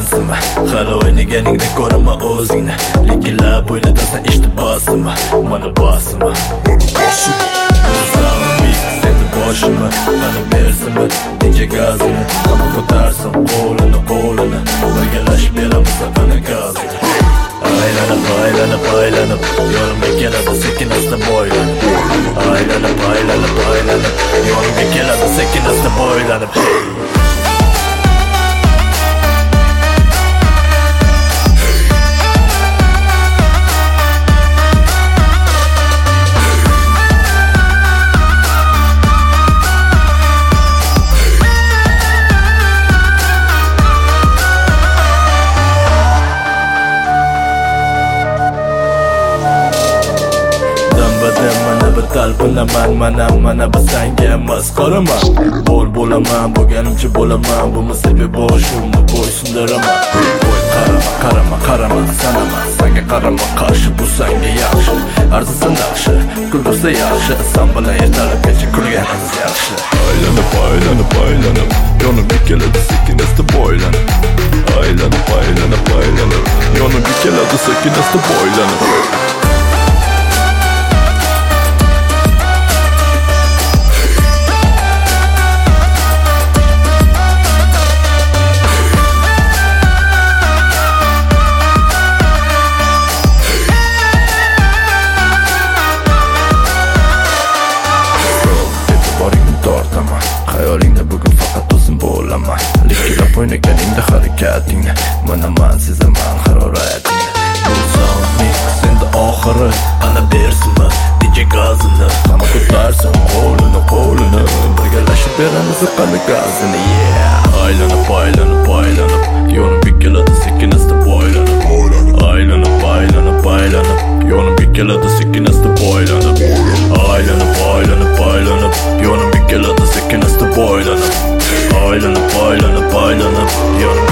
bosima hali o'ynaganingda ko'raman o'zingni lekin lab o'yladasan ishtibosima mana bosima seni boshima qani bersimi necha gazini hamma ko'tarsin qo'lini birgalashib beramiz qani gazini aylanib yo'limga keladi sekin asta bo'ylanib aylanib yo'limga keladi sekin asta bo'ylanib talpinaman mana bizanga masxaraman bo'laman bo'lganimcha bo'laman bu musibat boshimni bo'ysundiraman qo'y qarama sanama senga qarama qarshi bu senga yaxshi arzisan yaxshi kuldirsa yaxshi san bilan ertalabgacha kulganimiz yaxshi aylanib yonimga keladi sekin asta bo'ylanib aylanib yonimga keladi sekin asta bo'ylanib Xayolingda bugun faqat o'zim bo'laman Likilab o'ynaganingda harakatingni Mana man sezaman haroratingni Bu so'ngning senda oxiri Ana bersinmi DJ gazini Hamma ko'tarsin qo'lini Birgalashib beramiz qani gazini Aylanib yo'limga keladi sekin asta bo'ylanib Aylanib yo'limga keladi sekin asta bo'ylanib Aylanib yo'limga keladi sekin asta bo'ylanib Aylanib yo'limga